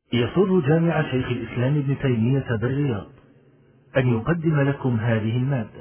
يسر جامع شيخ الإسلام ابن تيمية بالرياض أن يقدم لكم هذه المادة.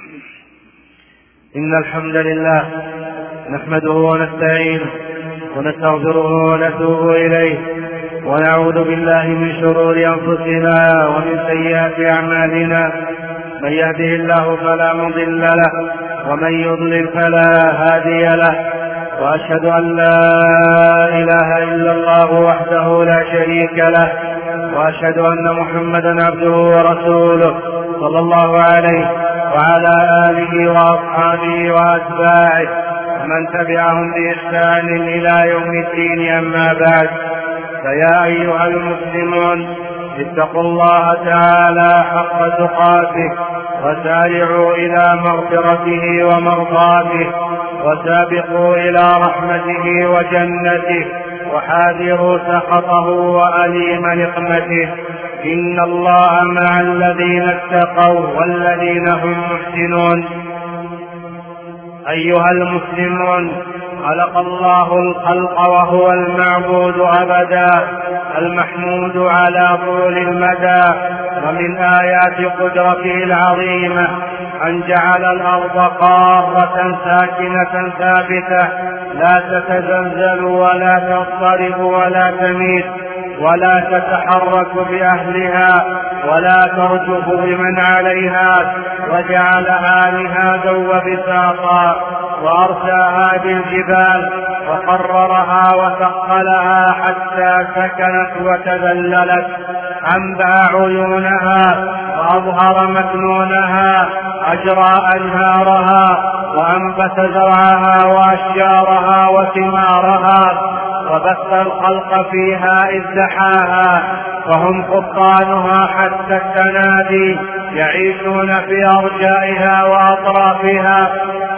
إن الحمد لله نحمده ونستعينه ونستغفره ونتوب إليه ونعوذ بالله من شرور أنفسنا ومن سيئات أعمالنا. من يهده الله فلا مضل له ومن يضلل فلا هادي له. وأشهد أن لا إله إلا الله وحده لا شريك له وأشهد أن محمدا عبده ورسوله صلى الله عليه وعلى آله وأصحابه وأتباعه ومن تبعهم بإحسان إلى يوم الدين. أما بعد، فيا أيها المسلمون اتقوا الله تعالى حق تقاته وسارعوا إلى مغفرته ومرضاته وسابقوا إلى رحمته وجنته وحاذروا سخطه وأليم نقمته. إن الله مع الذين اتقوا والذين هم محسنون. أيها المسلمون، خلق الله الخلق وهو المعبود أبدا المحمود على طول المدى. ومن آيات قدرته العظيمة أن جعل الأرض قارة ساكنة ثابتة لا تتزلزل ولا تضطرب ولا تميل ولا تتحرك بأهلها ولا ترجف بمن عليها، وجعلها مهادا وبساطا وأرساها بالجبال وقررها وثقلها حتى سكنت وتذللت، أنبع عيونها وأظهر مكنونها، أجرى أنهارها وأنبت زرعها وأشجارها وثمارها، وبث الخلق فيها إذ دحاها، وهم قطانها حتى التنادي، يعيشون في أرجائها وأطرافها،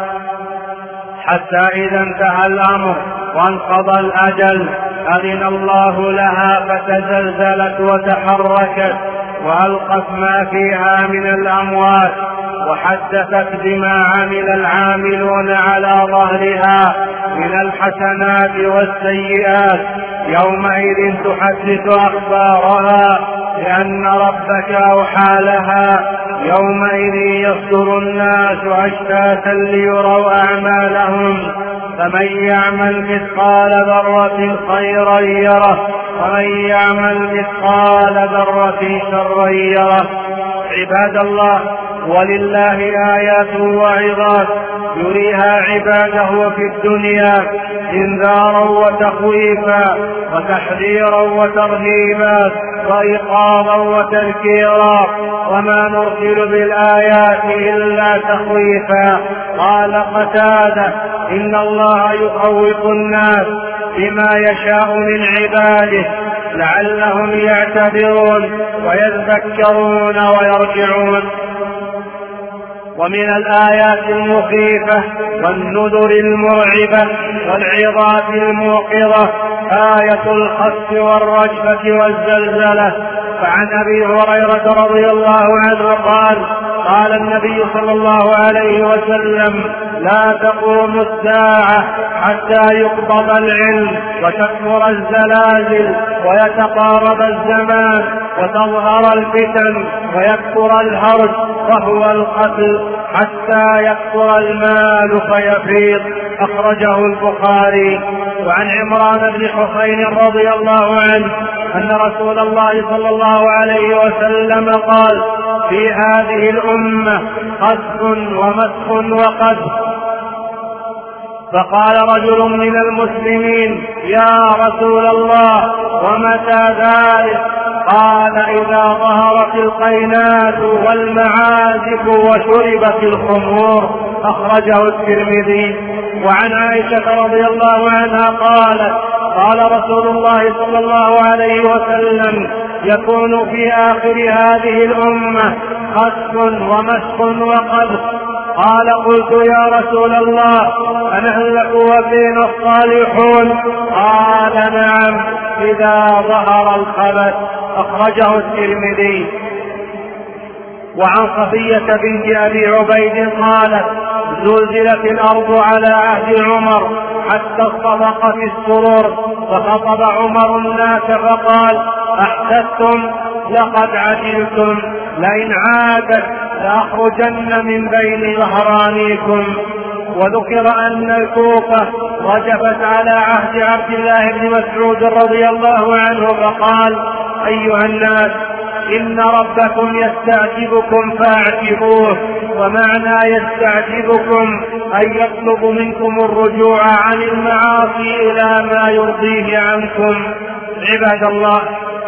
حتى إذا انتهى الأمر وانقضى الأجل أذن الله لها فتزلزلت وتحركت وألقت ما فيها من الأموات، وحدثت بما عمل العاملون على ظهرها من الحسنات والسيئات. يومئذ تحدث أخبارها لأن ربك أوحى لها. يومئذ يصدر الناس أشتاتا ليروا أعمالهم، فمن يعمل مثقال ذرة خيرا يره ومن يعمل مثقال ذرة شرا يره. عباد الله، ولله آيات وعظات يريها عباده في الدنيا إنذارا وتخويفا وتحذيرا وترهيبا وإيقاظا وتذكيرا، وما نرسل بالآيات إلا تخويفا. قال قتادة: إن الله يخوف الناس بما يشاء من عباده لعلهم يعتبرون ويذكرون ويرجعون. ومن الآيات المخيفة والنذر المرعبة والعظات الموقظة آية الخسف والرجفة والزلزلة. فعن أبي هريرة رضي الله عنه قال: قال النبي صلى الله عليه وسلم: لا تقوم الساعة حتى يقبض العلم وتكثر الزلازل ويتقارب الزمان وتظهر الفتن ويكثر الهرج وهو القتل حتى يكثر المال فيفيض. أخرجه البخاري. وعن عمران بن حسين رضي الله عنه أن رسول الله صلى الله عليه وسلم قال: في هذه الأمة خسف ومسخ وقذف. فقال رجل من المسلمين: يا رسول الله ومتى ذلك؟ قال: إذا ظهرت القينات والمعازف وشربت الخمور. أخرجه الترمذي. وعن عائشة رضي الله عنها قالت: قال رسول الله صلى الله عليه وسلم: يكون في آخر هذه الأمة خسف ومسخ وقذف. قال: قلت يا رسول الله أنهلك وفينا الصالحون؟ قال: نعم، إذا ظهر الخبث. أخرجه الترمذي. وعن صفية بنت أبي عبيد قالت: زلزلت الأرض على عهد عمر حتى اصطدق في السرور. فخطب عمر الناس فقال: أحسستم؟ لقد عجلتم، لئن عادت لأخرجن من بين ظهرانيكم. وذكر أن الكوفة رجفت على عهد عبد الله بن مسعود رضي الله عنه فقال: أيها الناس، إن ربكم يستعجبكم فاعجبوه. ومعنى يستعجبكم أن يطلب منكم الرجوع عن المعاصي إلى ما يرضيه عنكم. عباد الله،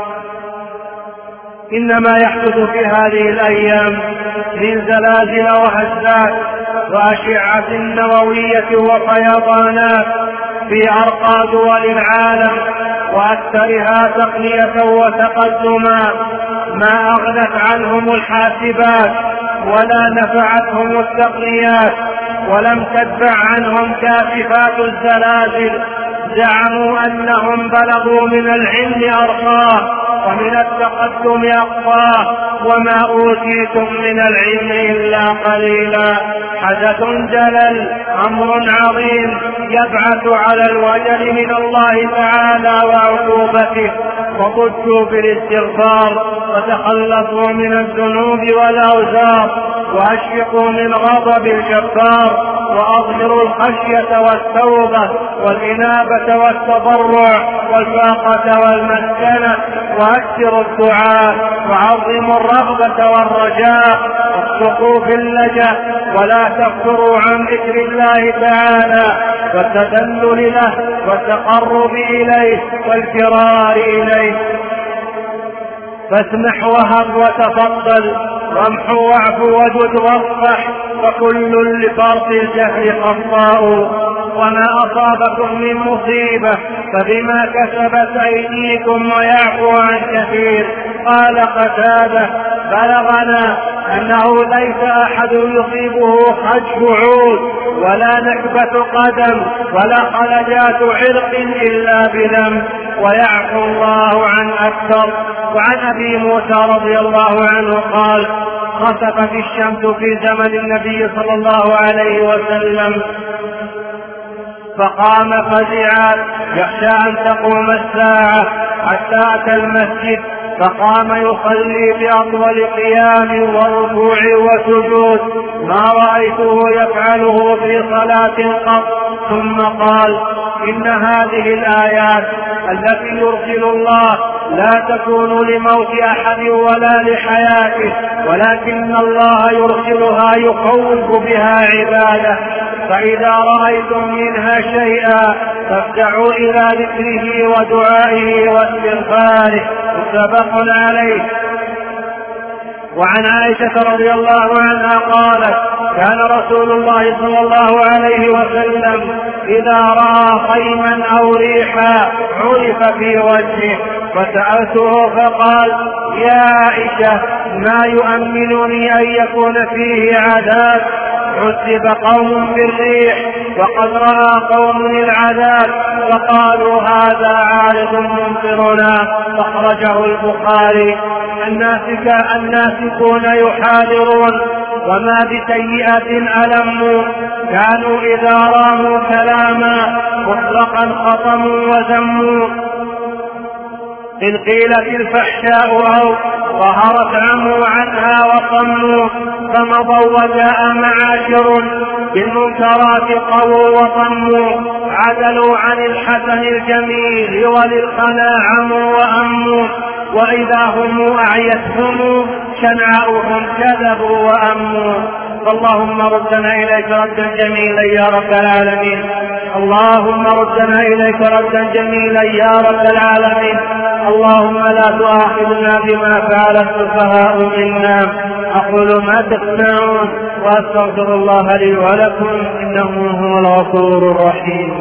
إنما يحدث في هذه الأيام من زلازل وهزات وأشعة نووية وفيضانات في أرقى دول العالم وأكثرها تقنية وتقدما ما أغنت عنهم الحاسبات ولا نفعتهم التقنيات ولم تدفع عنهم كاشفات الزلازل. زعموا أنهم بلغوا من العلم أرقاه ومن التقدم أقصاه، وما أوتيتم من العلم إلا قليلا. حدث جلل، أمر عظيم يبعث على الوجل من الله تعالى وعقوبته. وضجوا بالاستغفار وتخلصوا من الذنوب والأوزار وأشفقوا من غضب الجبار وأظهروا الخشية والتوبة والإنابة والتضرع والفاقة والمسكنة وأكثروا الدعاء وعظموا الرغبة والرجاء واصدقوا في اللجأ ولا تفتروا عن ذكر الله تعالى والتذلل له والتقرب إليه والفرار إليه. فاسمح وهب وتفضل وامح واعف وجد واصفح، وكل لفرط الجهل خطاء. وما أصابكم من مصيبة فبما كسبت أيديكم ويعفو عن كثير. قال قتادة: بلغنا أنه ليس أحد يصيبه خجف عود ولا نكبة قدم ولا خلجات عرق إلا بذنب ويعفو الله عن أكثر. وعن أبي موسى رضي الله عنه قال: خسفت الشمس في زمن النبي صلى الله عليه وسلم فقام فزعا يخشى أن تقوم الساعة، حتى أتى المسجد فقام يصلي بأطول قيام وركوع وسجود ما رأيته يفعله في صلاة قط. ثم قال: إن هذه الآيات التي يرسل الله لا تكون لموت أحد ولا لحياته، ولكن الله يرسلها يخوف بها عباده. فإذا رأيتم منها شيئا فافزعوا إلى ذكره ودعائه واستغفاره. متفق عليه. وعن عائشة رضي الله عنها قالت: كان رسول الله صلى الله عليه وسلم إذا رأى خيما أو ريحا عرف في وجهه، فسألته فقال: يا عائشة، ما يؤمنني أن يكون فيه عذاب؟ عذب قوم بالريح وقد رأى قوم العذاب فقالوا: هذا عارض ممطرنا. أخرجه البخاري. الناسكون يحاذرون وما بسيئة ألموا، كانوا إذا راموا كلاما مطلقا خصموا وذموا. إن قيلت الفحشاء أو ظهرت عموا عنها وصموا، فمضوا وجاء معاشر بالمنكرات قووا وصموا، عدلوا عن الحسن الجميل وللخنا عموا وأموا، وإذا هم أعيتهم شنعاؤهم كذبوا وأموا. اللهم ردنا إليك ردا جميلا يا رب العالمين. اللهم ردنا إليك ردا جميلا يا رب العالمين. اللهم لا تؤاخذنا بما فعل السفهاء منا. أقول ما تسمعون وأستغفر الله لي ولكم إنه هو الغفور الرحيم.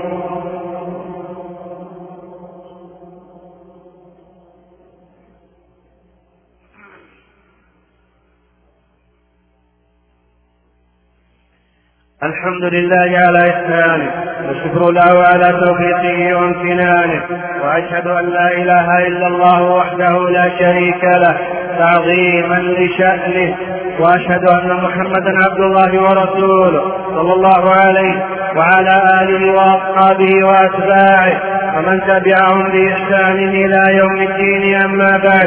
الحمد لله على إحسانه والشكر له على توفيقه وامتنانه، وأشهد أن لا إله إلا الله وحده لا شريك له تعظيما لشأنه، وأشهد أن محمدا عبد الله ورسوله صلى الله عليه وعلى آله وأصحابه وأتباعه ومن تبعهم بإحسان إلى يوم الدين. أما بعد،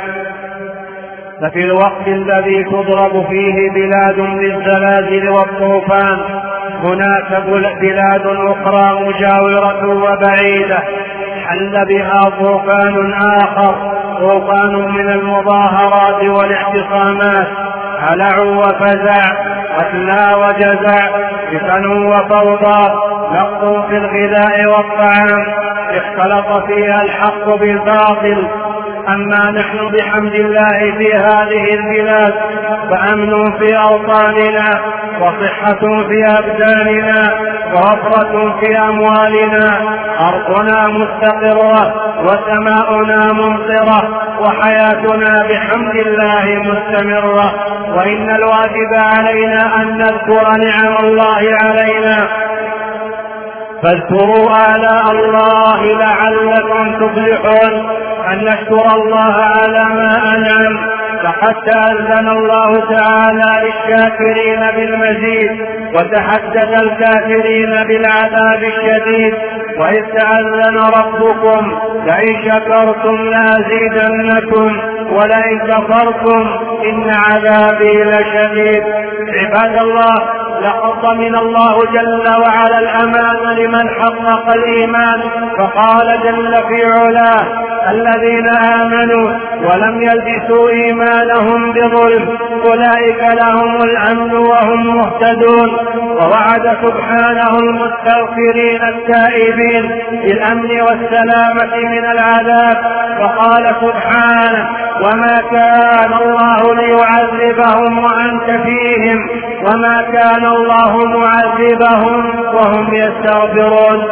ففي الوقت الذي تضرب فيه بلاد بالزلازل والطوفان هناك بلاد أخرى مجاورة وبعيدة حل بها طوفان آخر، طوفان من المظاهرات والاعتصامات، هلع وفزع، قتلى وجزع، فتن وفوضى، نقص في الغذاء والطعام، اختلط فيها الحق بالباطل. أما نحن بحمد الله في هذه البلاد فأمن في أوطاننا، وصحة في أبداننا، ووفرة في أموالنا، أرضنا مستقرة وسماؤنا ممطرة، وحياتنا بحمد الله مستمرة. وإن الواجب علينا أن نذكر نعم الله علينا، فاذكروا آلاء الله لعلكم تفلحون. أن نشكر الله على ما أنعم، فقد تأذن الله تعالى للشاكرين بالمزيد، وتحدث الكافرين بالعذاب الشديد. وإذ تأذن ربكم لئن شكرتم لأزيدنكم ولئن كفرتم إن عذابي لشديد. عباد الله، لقد ضمن الله جل وعلا الأمان لمن حقق الإيمان، فقال جل في علاه: الذين آمنوا ولم يلبسوا إيمانهم بظلم أولئك لهم الأمن وهم مهتدون. ووعد سبحانه المستغفرين التائبين بالأمن والسلامة من العذاب، فقال سبحانه: وما كان الله ليعذبهم وأنت فيهم وما كان الله معذبهم وهم يستغفرون.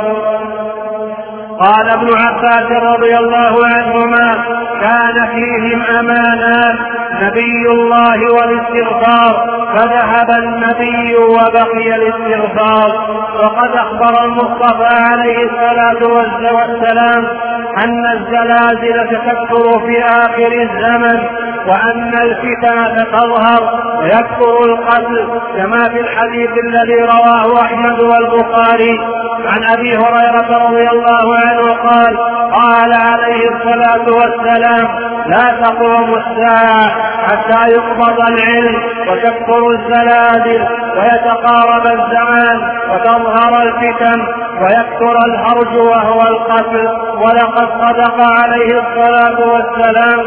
قال ابن عباس رضي الله عنهما: كان فيهم أمانان، نبي الله والاستغفار، فذهب النبي وبقي الاستغفار. وقد أخبر المصطفى عليه الصلاة والسلام أن الزلازل تكثر في آخر الزمن، وأن الفتن تظهر ويكثر القتل، كما في الحديث الذي رواه أحمد والبخاري عن أبي هريرة رضي الله عنه قال: قال عليه الصلاة والسلام: لا تقوم الساعة حتى يقبض العلم وتكثر الزلازل ويتقارب الزمان وتظهر الفتن ويكثر الهرج وهو القتل. ولقد صدق عليه الصلاة والسلام.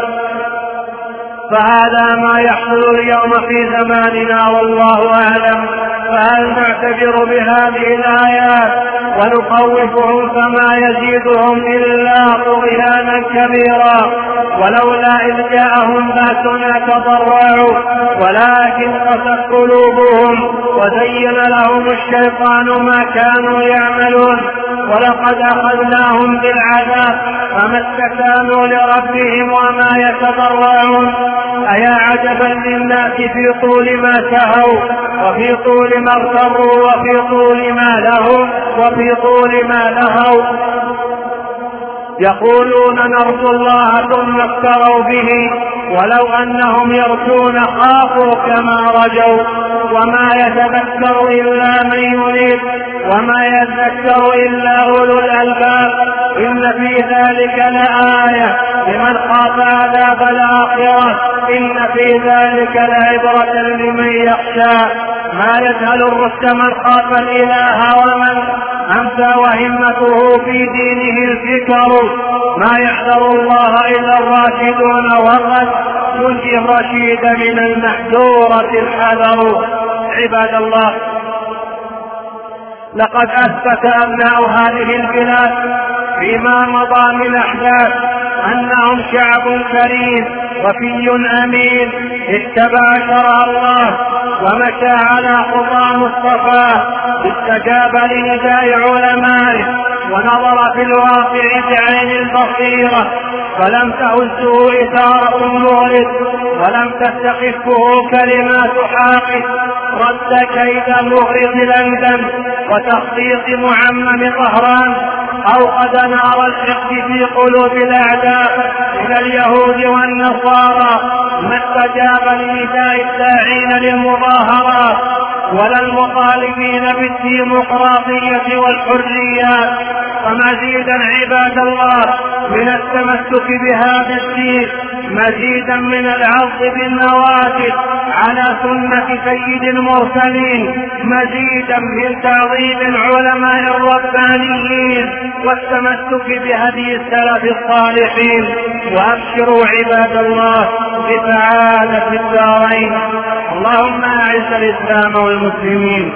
فهذا ما يحصل اليوم في زماننا والله أعلم. فهل نعتبر بهذه الآيات ونخوفهم فما يزيدهم إلا طغيانا كبيرا؟ ولولا إذ جاءهم بأسنا تضرعوا ولكن قست قلوبهم وزين لهم الشيطان ما كانوا يعملون. ولقد أخذناهم بالعذاب فما استكانوا لربهم وما يتضرعون. أيا عجبا للناس في طول ما سهوا وفي طول ما اغتروا وفي طول ما لهم وفي طول ما لهوا. يقولون نرجو الله ثم افتروا به، ولو أنهم يرجون خافوا كما رجوا. وما يتذكر إلا من يريد وما يذكر إلا أولو الألباب. إن في ذلك لآية لمن خاف عذاب الآخرة، إن في ذلك لعبرة لمن يخشى. ما يسهل الرشد من خاف الإله ومن أمسى وهمته في دينه الفكر. ما يحذر الله إلا الراشدون، وقد ينجي الرشيد من المحذورة الحذر. عباد الله، لقد أثبت أبناء هذه البلاد فيما مضى من أحداث أنهم شعب كريم وفي أمين اتبع شرع الله ومشى على خطى مصطفاه، استجاب لنداء علمائه ونظر في الواقع بعين البصيرة، فلم تهزه إثارة مغرد ولم تستخفه كلمات حاقد. رد كيد مغرض لندن وتخطيط معمم طهران، أوقد نار الحقد في قلوب الأعداء من اليهود والنصارى. ما استجاب لنداء الداعين للمظاهرات ولا المطالبين بالديمقراطية والحريات. ومزيدا عباد الله من التمسك بهذا الدين، مزيدا من العض بالنواجذ على سنة سيد المرسلين، مزيدا من تعظيم العلماء الربانيين والتمسك بهدي السلف الصالحين. وأبشروا عباد الله بسعادة الدارين. اللهم أعز الإسلام والمسلمين،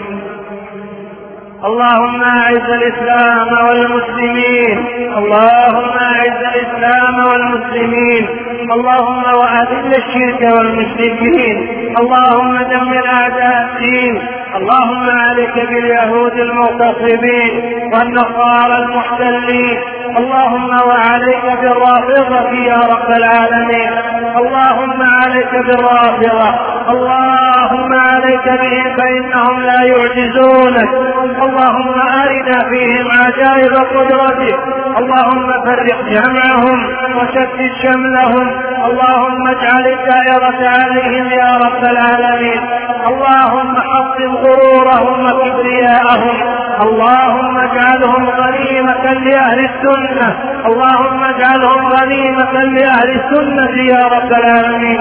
اللهم أعز الإسلام والمسلمين، اللهم أعز الإسلام والمسلمين، اللهم وأذل الشرك والمشركين، اللهم دمر أعداء الدين، اللهم عليك باليهود المغتصبين والنصارى المحتلين، اللهم وعليك بالرافضة يا رب العالمين، اللهم عليك بالرافضة، اللهم عليك بهم فإنهم لا يعجزونك، اللهم أرنا فيهم عجائب قدرتك، اللهم فرق جمعهم وشتت شملهم، اللهم اجعل الدائرة عليهم يا رب العالمين، اللهم حطم غرورهم وكبرياءهم، اللهم اجعلهم غنيمة لأهل السنة، اللهم اجعلهم غنيمة لأهل السنة يا رب العالمين.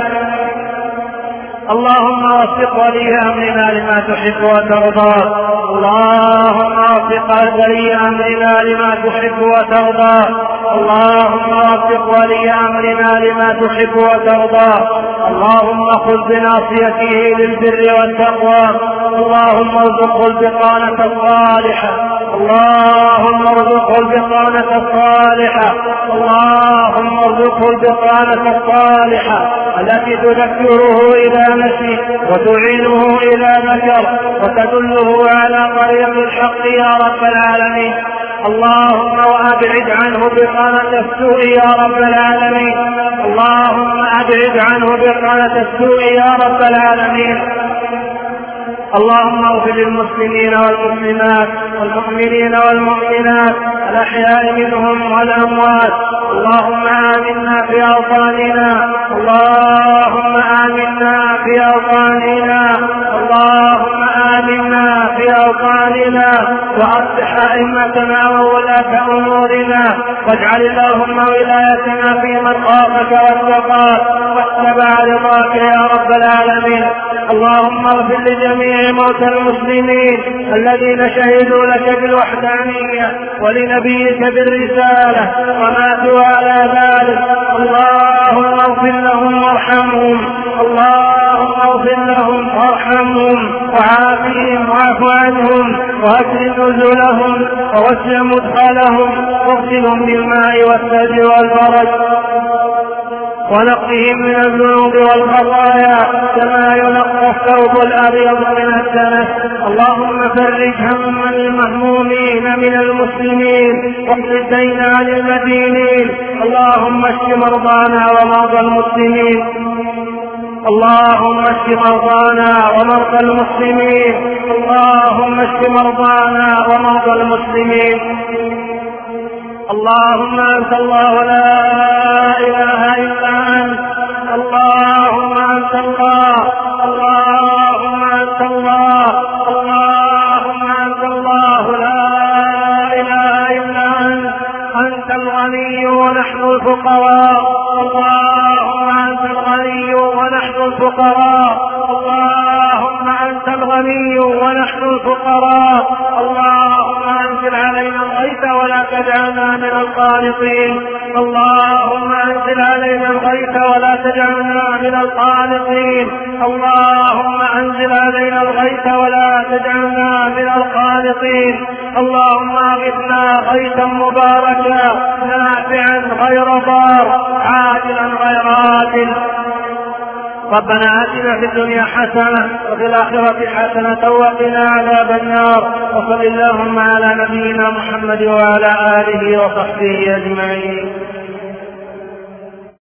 اللهم وفق ولي أمرنا لما تحب وترضى، اللهم وفق ولي أمرنا لما تحب وترضى، اللهم وفق ولي أمرنا لما تحب وترضى، اللهم خذ بناصيته للبر والتقوى، اللهم ارزقه البطانة الصالحة، اللهم ارزقه البطانة الصالحة، اللهم ارزقه البطانة الصالحة التي تذكره إلى نفسه وتعينه إلى ذكر وتدله على طريق الحق يا رب العالمين. اللهم وأبعد عنه بطانة السوء يا رب العالمين، اللهم أبعد عنه بطانة السوء يا رب العالمين. اللهم اغفر للمسلمين والمسلمات والمؤمنين والمؤمنات الأحياء منهم والأموات. اللهم آمنا في أوطاننا، اللهم آمنا في أوطاننا، اللهم آمنا في أوطاننا، وأصلح أئمتنا وولاة أمورنا، واجعل اللهم ولايتنا في من خافك واتقاك واتبع رضاك يا رب العالمين. اللهم اغفر لجميع موتى المسلمين الذين شهدوا لك بالوحدانية ولنبيك بالرسالة وماتوا على ذلك، اللهم اغفر لهم وارحمهم، اللهم اغفر لهم وارحمهم وعافهم واعف عنهم واكرم نزلهم ووسع مدخلهم واغسلهم بالماء والثلج والبرد ونقهم من الذنوب والخطايا كما ينقى الثوب الأبيض من الدنس. اللهم فرج هم المهمومين من المسلمين واقض الدين عن المدينين. اللهم اشف مرضانا ومرضى المسلمين، اللهم اشف مرضانا ومرضى المسلمين، اللهم اشف مرضانا ومرضى المسلمين. اللهم أنت الله لا إله إلا أنت، اللهم أنت الله، اللهم أنت الله، اللهم أنت الله لا إله إلا أنت، أنت الغني ونحن الفقراء، اللهم أنت الغني ونحن الفقراء، اللهم أنت الغني ونحن الفقراء، اللهم أنزل علينا الغيث ولا تجعلنا من القانطين، اللهم أنزل علينا الغيث ولا تجعلنا من القانطين، اللهم أنزل علينا الغيث ولا تجعلنا من القانطين، اللهم أغثنا غيثا مباركا نافعا غير ضار عاجلا غير آجل. ربنا آتنا في الدنيا حسنة وفي الآخرة حسنة وقنا عذاب النار، وصل اللهم على نبينا محمد وعلى آله وصحبه أجمعين.